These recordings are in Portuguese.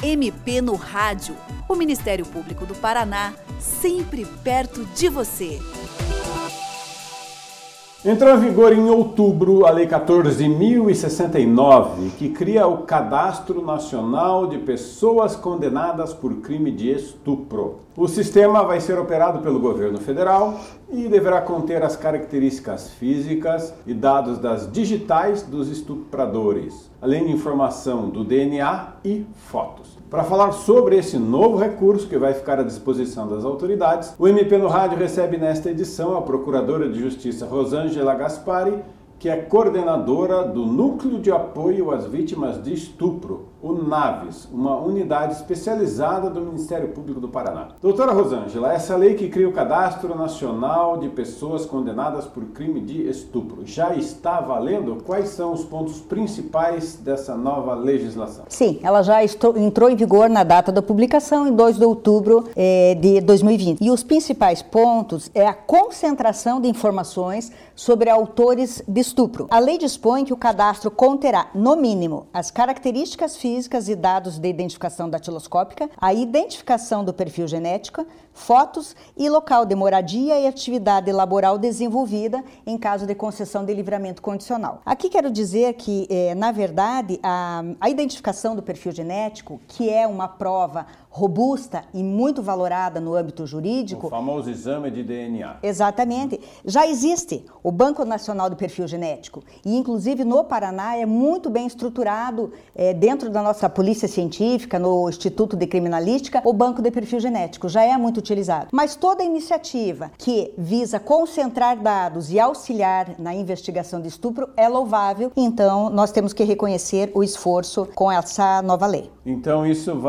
MP no Rádio. O Ministério Público do Paraná, sempre perto de você. Entrou em vigor em outubro a Lei 14.069, que cria o Cadastro Nacional de Pessoas Condenadas por Crime de Estupro. O sistema vai ser operado pelo governo federal e deverá conter as características físicas e dados das digitais dos estupradores, além de informação do DNA e fotos. Para falar sobre esse novo recurso que vai ficar à disposição das autoridades, o MP no Rádio recebe nesta edição a Procuradora de Justiça Rosângela Gaspari, que é coordenadora do Núcleo de Apoio às Vítimas de Estupro, o NAVES, uma unidade especializada do Ministério Público do Paraná. Doutora Rosângela, essa lei que cria o Cadastro Nacional de Pessoas Condenadas por Crime de Estupro já está valendo? Quais são os pontos principais dessa nova legislação? Sim, ela já entrou em vigor na data da publicação, em 2 de outubro de 2020. E os principais pontos é a concentração de informações sobre autores de estupro. A lei dispõe que o cadastro conterá, no mínimo, as características físicas e dados de identificação datiloscópica, a identificação do perfil genético, fotos e local de moradia e atividade laboral desenvolvida em caso de concessão de livramento condicional. Aqui quero dizer que, na verdade, a identificação do perfil genético, que é uma prova robusta e muito valorada no âmbito jurídico. O famoso exame de DNA. Exatamente. Já existe o Banco Nacional do Perfil Genético e, inclusive, no Paraná é muito bem estruturado dentro da nossa Polícia Científica, no Instituto de Criminalística, o Banco de Perfil Genético já é muito utilizado. Mas toda iniciativa que visa concentrar dados e auxiliar na investigação de estupro é louvável, então nós temos que reconhecer o esforço com essa nova lei. Então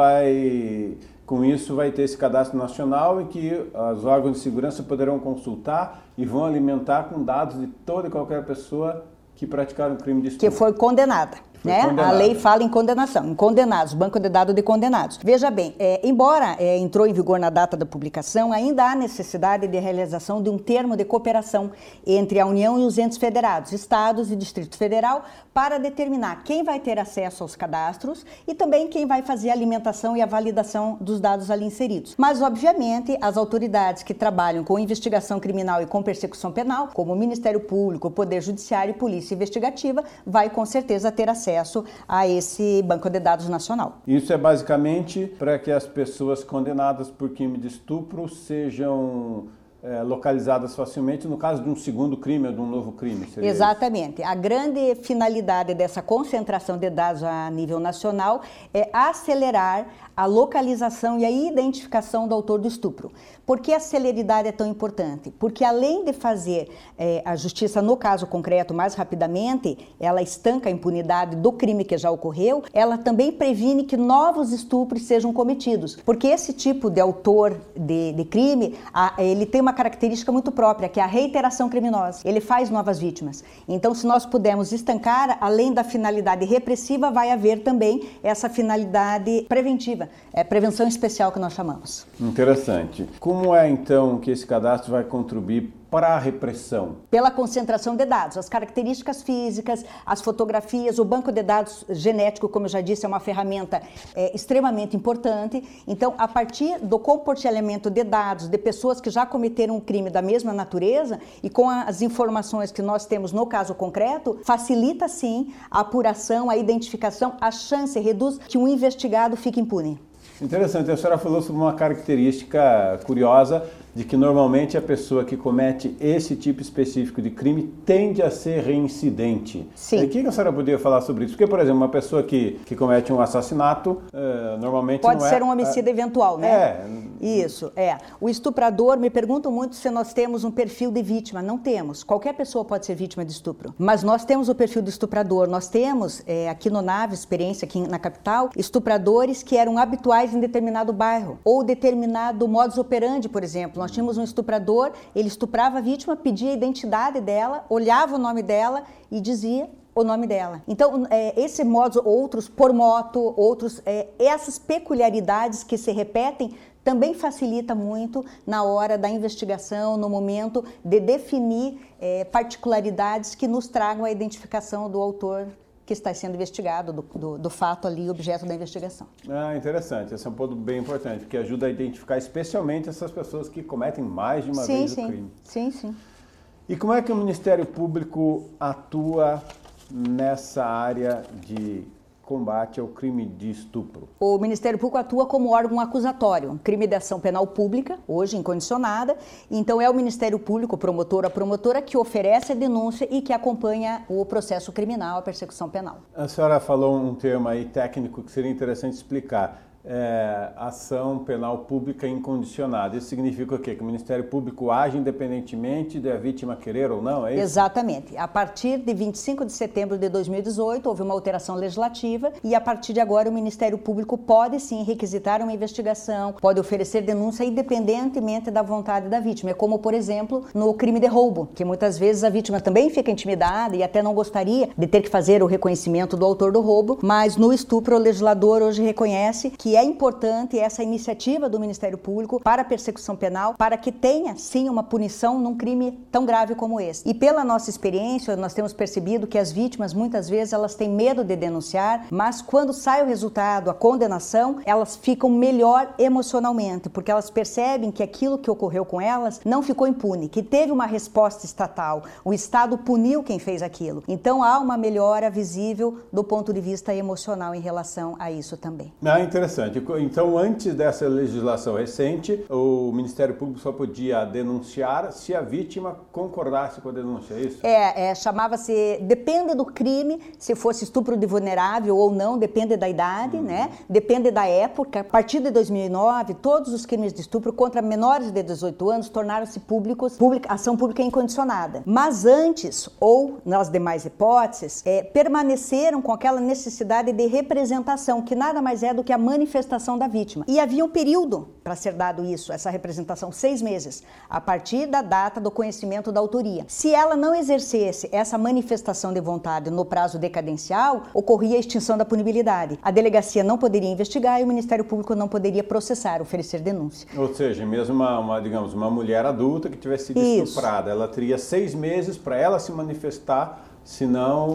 com isso vai ter esse cadastro nacional em que os órgãos de segurança poderão consultar e vão alimentar com dados de toda e qualquer pessoa que praticar um crime de estupro. Que foi condenada. A lei fala em condenação, em condenados, banco de dados de condenados. Veja bem, embora entrou em vigor na data da publicação, ainda há necessidade de realização de um termo de cooperação entre a União e os entes federados, estados e Distrito Federal, para determinar quem vai ter acesso aos cadastros e também quem vai fazer a alimentação e a validação dos dados ali inseridos. Mas, obviamente, as autoridades que trabalham com investigação criminal e com persecução penal, como o Ministério Público, o Poder Judiciário e Polícia Investigativa, vai com certeza ter acesso a esse banco de dados nacional. Isso é basicamente para que as pessoas condenadas por crime de estupro sejam localizadas facilmente no caso de um segundo crime ou de um novo crime. Exatamente. A grande finalidade dessa concentração de dados a nível nacional é acelerar a localização e a identificação do autor do estupro. Por que a celeridade é tão importante? Porque além de fazer a justiça, no caso concreto, mais rapidamente, ela estanca a impunidade do crime que já ocorreu, ela também previne que novos estupros sejam cometidos. Porque esse tipo de autor de crime, ele tem uma característica muito própria, que é a reiteração criminosa. Ele faz novas vítimas. Então, se nós pudermos estancar, além da finalidade repressiva, vai haver também essa finalidade preventiva. É prevenção especial que nós chamamos. Interessante. Como é, então, que esse cadastro vai contribuir para a repressão? Pela concentração de dados, as características físicas, as fotografias, o banco de dados genético, como eu já disse, é uma ferramenta extremamente importante. Então, a partir do compartilhamento de dados de pessoas que já cometeram um crime da mesma natureza e com as informações que nós temos no caso concreto, facilita sim a apuração, a identificação, a chance reduz que um investigado fique impune. Interessante, a senhora falou sobre uma característica curiosa de que normalmente a pessoa que comete esse tipo específico de crime tende a ser reincidente. Sim. E o que a senhora poderia falar sobre isso? Porque, por exemplo, uma pessoa que comete um assassinato, normalmente pode não ser um homicídio eventual, né? Isso, O estuprador, me perguntam muito se nós temos um perfil de vítima. Não temos. Qualquer pessoa pode ser vítima de estupro. Mas nós temos o perfil do estuprador. Nós temos, aqui no NAVES, experiência aqui na capital, estupradores que eram habituais em determinado bairro ou determinado modus operandi, por exemplo. Nós tínhamos um estuprador, ele estuprava a vítima, pedia a identidade dela, olhava o nome dela e dizia o nome dela. Então, esse modo, outros por moto, outros, essas peculiaridades que se repetem também facilita muito na hora da investigação, no momento de definir particularidades que nos tragam a identificação do autor que está sendo investigado, do fato ali, objeto da investigação. Interessante. Esse é um ponto bem importante, porque ajuda a identificar especialmente essas pessoas que cometem mais de uma vez o crime. Sim. E como é que o Ministério Público atua nessa área de combate ao crime de estupro? O Ministério Público atua como órgão acusatório, crime de ação penal pública, hoje incondicionada. Então é o Ministério Público, o promotor, a promotora, que oferece a denúncia e que acompanha o processo criminal, a persecução penal. A senhora falou um termo aí técnico que seria interessante explicar. Ação penal pública incondicionada. Isso significa o quê? Que o Ministério Público age independentemente da vítima querer ou não, é isso? Exatamente. A partir de 25 de setembro de 2018, houve uma alteração legislativa e a partir de agora o Ministério Público pode sim requisitar uma investigação, pode oferecer denúncia independentemente da vontade da vítima. É como, por exemplo, no crime de roubo, que muitas vezes a vítima também fica intimidada e até não gostaria de ter que fazer o reconhecimento do autor do roubo, mas no estupro o legislador hoje reconhece que é importante essa iniciativa do Ministério Público para a persecução penal, para que tenha, sim, uma punição num crime tão grave como esse. E pela nossa experiência, nós temos percebido que as vítimas, muitas vezes, elas têm medo de denunciar, mas quando sai o resultado, a condenação, elas ficam melhor emocionalmente, porque elas percebem que aquilo que ocorreu com elas não ficou impune, que teve uma resposta estatal, o Estado puniu quem fez aquilo. Então, há uma melhora visível do ponto de vista emocional em relação a isso também. Interessante. Então, antes dessa legislação recente, o Ministério Público só podia denunciar se a vítima concordasse com a denúncia, é isso? Chamava-se, depende do crime, se fosse estupro de vulnerável ou não, depende da idade, né? Depende da época. A partir de 2009, todos os crimes de estupro contra menores de 18 anos tornaram-se públicos, ação pública incondicionada. Mas antes, ou nas demais hipóteses, permaneceram com aquela necessidade de representação, que nada mais é do que a manifestação da vítima. E havia um período para ser dado isso, essa representação, 6 meses, a partir da data do conhecimento da autoria. Se ela não exercesse essa manifestação de vontade no prazo decadencial, ocorria a extinção da punibilidade. A delegacia não poderia investigar e o Ministério Público não poderia processar, oferecer denúncia. Ou seja, mesmo uma mulher adulta que tivesse sido estuprada, ela teria 6 meses para ela se manifestar, senão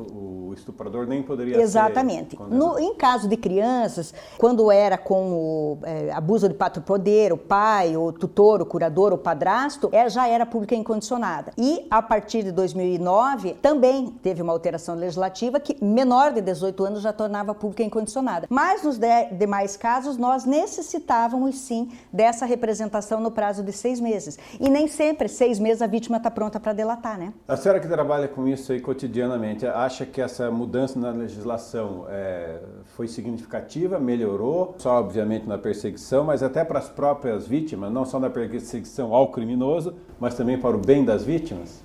o estuprador nem poderia Exatamente. ser condenado. Em caso de crianças, quando era com o abuso de patropoder, o pai, o tutor, o curador, o padrasto, já era pública incondicionada. E a partir de 2009, também teve uma alteração legislativa que menor de 18 anos já tornava pública incondicionada. Mas nos demais casos, nós necessitávamos sim dessa representação no prazo de 6 meses. E nem sempre, 6 meses, a vítima está pronta para delatar, né? A senhora que trabalha com isso aí cotidianamente, acha que essa mudança na legislação foi significativa, melhorou, só obviamente na perseguição, mas até para as próprias vítimas, não só na perseguição ao criminoso, mas também para o bem das vítimas?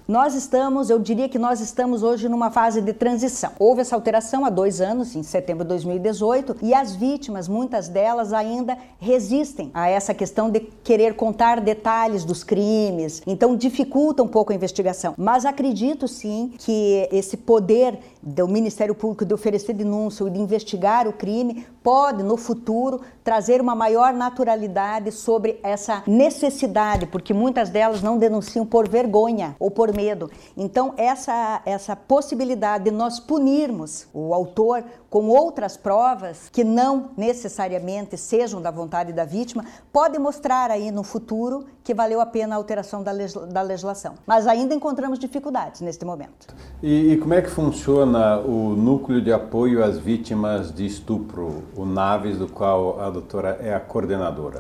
Eu diria que nós estamos hoje numa fase de transição. Houve essa alteração há 2 anos, em setembro de 2018, e as vítimas, muitas delas ainda resistem a essa questão de querer contar detalhes dos crimes, então dificulta um pouco a investigação. Mas acredito sim que esse poder do Ministério Público de oferecer denúncia e de investigar o crime pode, no futuro, trazer uma maior naturalidade sobre essa necessidade, porque muitas delas não denunciam por vergonha ou por medo. Então, essa possibilidade de nós punirmos o autor com outras provas que não necessariamente sejam da vontade da vítima, pode mostrar aí no futuro que valeu a pena a alteração da legislação. Mas ainda encontramos dificuldades neste momento. E como é que funciona o Núcleo de Apoio às Vítimas de Estupro, o NAVES, do qual a doutora é a coordenadora?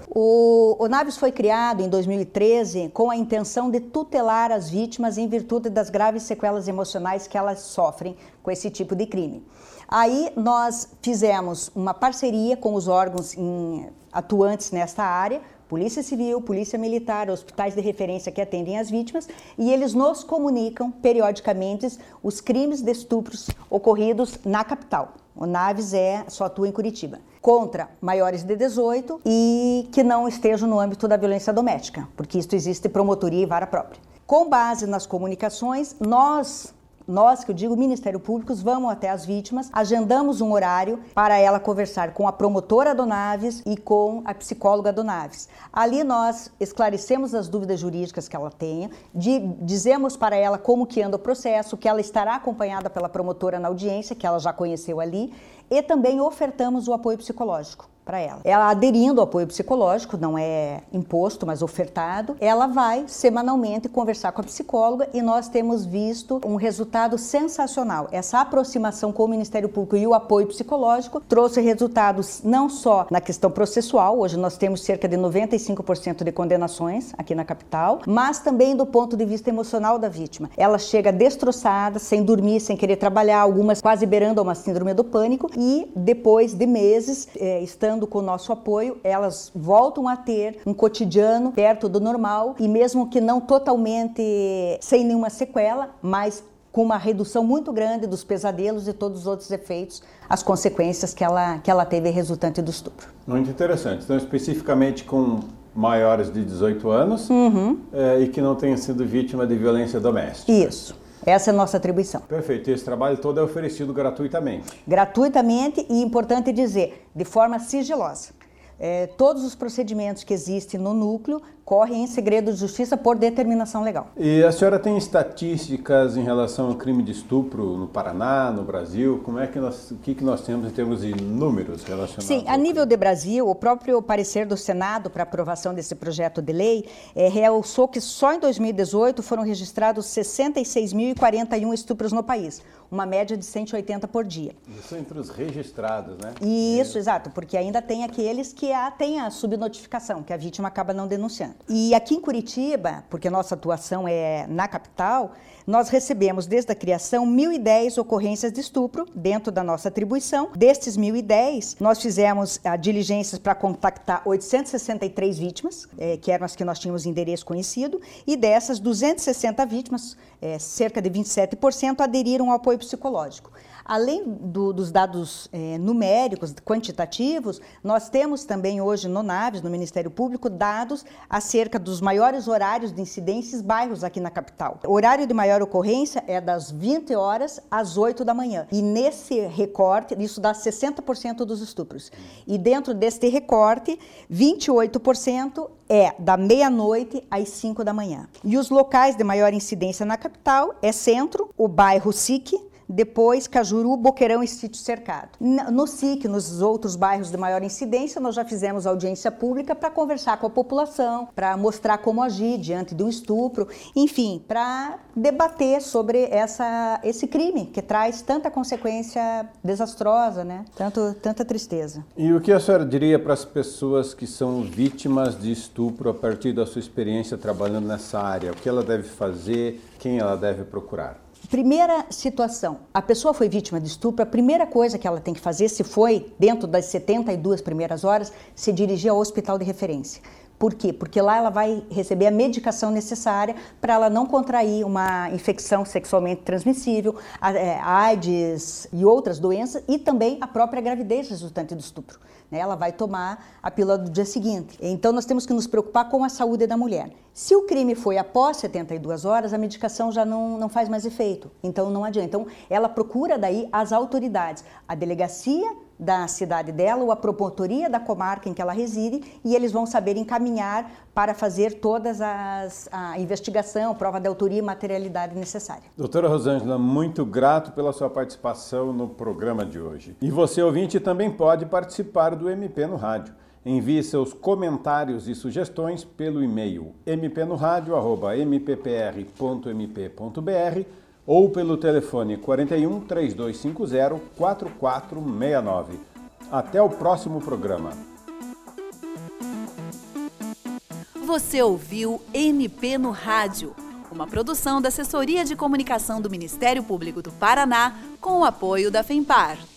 O NAVES foi criado em 2013 com a intenção de tutelar as vítimas em virtude das graves sequelas emocionais que elas sofrem com esse tipo de crime. Aí nós fizemos uma parceria com os órgãos atuantes nesta área, Polícia Civil, Polícia Militar, hospitais de referência que atendem as vítimas, e eles nos comunicam periodicamente os crimes de estupros ocorridos na capital. O NAVES só atua em Curitiba, contra maiores de 18 e que não estejam no âmbito da violência doméstica, porque isto existe promotoria e vara própria. Com base nas comunicações, nós Nós, que eu digo, Ministério Público, vamos até as vítimas, agendamos um horário para ela conversar com a promotora do Naves e com a psicóloga do Naves. Ali nós esclarecemos as dúvidas jurídicas que ela tenha, dizemos para ela como que anda o processo, que ela estará acompanhada pela promotora na audiência, que ela já conheceu ali, e também ofertamos o apoio psicológico para ela. Ela aderindo ao apoio psicológico, não é imposto, mas ofertado, ela vai semanalmente conversar com a psicóloga e nós temos visto um resultado sensacional. Essa aproximação com o Ministério Público e o apoio psicológico trouxe resultados não só na questão processual, hoje nós temos cerca de 95% de condenações aqui na capital, mas também do ponto de vista emocional da vítima. Ela chega destroçada, sem dormir, sem querer trabalhar, algumas quase beirando uma síndrome do pânico e depois de meses, estando com o nosso apoio, elas voltam a ter um cotidiano perto do normal e mesmo que não totalmente sem nenhuma sequela, mas com uma redução muito grande dos pesadelos e todos os outros efeitos, as consequências que ela teve resultante do estupro. Muito interessante. Então, especificamente com maiores de 18 anos e que não tenham sido vítima de violência doméstica. Isso. Essa é a nossa atribuição. Perfeito. Esse trabalho todo é oferecido gratuitamente. Gratuitamente e, importante dizer, de forma sigilosa. Todos os procedimentos que existem no núcleo correm em segredo de justiça por determinação legal. E a senhora tem estatísticas em relação ao crime de estupro no Paraná, no Brasil? Como é que o que nós temos em termos de números relacionados? Sim, a nível de Brasil, o próprio parecer do Senado para aprovação desse projeto de lei realçou que só em 2018 foram registrados 66.041 estupros no país, uma média de 180 por dia. Isso entre os registrados, né? Isso, exato, porque ainda tem aqueles que têm a subnotificação, que a vítima acaba não denunciando. E aqui em Curitiba, porque nossa atuação é na capital, nós recebemos desde a criação 1.010 ocorrências de estupro dentro da nossa atribuição. Destes 1.010, nós fizemos diligências para contactar 863 vítimas, que eram as que nós tínhamos endereço conhecido, e dessas 260 vítimas, cerca de 27%, aderiram ao apoio psicológico. Além dos dados numéricos, quantitativos, nós temos também hoje no Naves, no Ministério Público, dados acerca dos maiores horários de incidência e bairros aqui na capital. O horário de maior ocorrência é das 20 horas às 8 da manhã. E nesse recorte, isso dá 60% dos estupros. E dentro deste recorte, 28% é da meia-noite às 5 da manhã. E os locais de maior incidência na capital é Centro, o bairro SIC, depois Cajuru, Boqueirão e Sítio Cercado. No SIC, nos outros bairros de maior incidência, nós já fizemos audiência pública para conversar com a população, para mostrar como agir diante de um estupro, enfim, para debater sobre esse crime que traz tanta consequência desastrosa, né? Tanta tristeza. E o que a senhora diria para as pessoas que são vítimas de estupro a partir da sua experiência trabalhando nessa área? O que ela deve fazer? Quem ela deve procurar? Primeira situação, a pessoa foi vítima de estupro, a primeira coisa que ela tem que fazer, se foi dentro das 72 primeiras horas, se dirigir ao hospital de referência. Por quê? Porque lá ela vai receber a medicação necessária para ela não contrair uma infecção sexualmente transmissível, a AIDS e outras doenças, e também a própria gravidez resultante do estupro. Ela vai tomar a pílula do dia seguinte. Então, nós temos que nos preocupar com a saúde da mulher. Se o crime foi após 72 horas, a medicação já não faz mais efeito. Então, não adianta. Então, ela procura daí as autoridades, a delegacia da cidade dela ou a promotoria da comarca em que ela reside, e eles vão saber encaminhar para fazer todas a investigação, prova de autoria e materialidade necessária. Doutora Rosângela, muito grato pela sua participação no programa de hoje. E você, ouvinte, também pode participar do MP no Rádio. Envie seus comentários e sugestões pelo e-mail mpnoradio@mppr.mp.br ou pelo telefone 41 3250 4469. Até o próximo programa. Você ouviu MP no Rádio, uma produção da Assessoria de Comunicação do Ministério Público do Paraná com o apoio da FEMPAR.